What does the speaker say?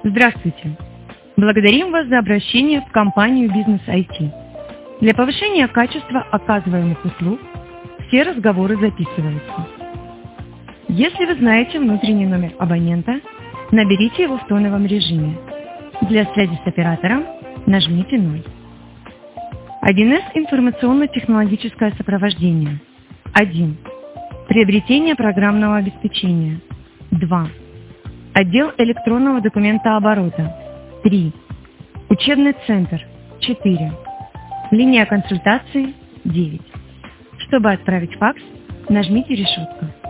Здравствуйте! Благодарим вас за обращение в компанию «Бизнес IT». Для повышения качества оказываемых услуг все разговоры записываются. Если вы знаете внутренний номер абонента, наберите его в тоновом режиме. Для связи с оператором нажмите 0. 1С информационно-технологическое сопровождение. 1. Приобретение программного обеспечения. 2. Отдел электронного документооборота. 3. Учебный центр. 4. Линия консультации. 9. Чтобы отправить факс, нажмите решетку.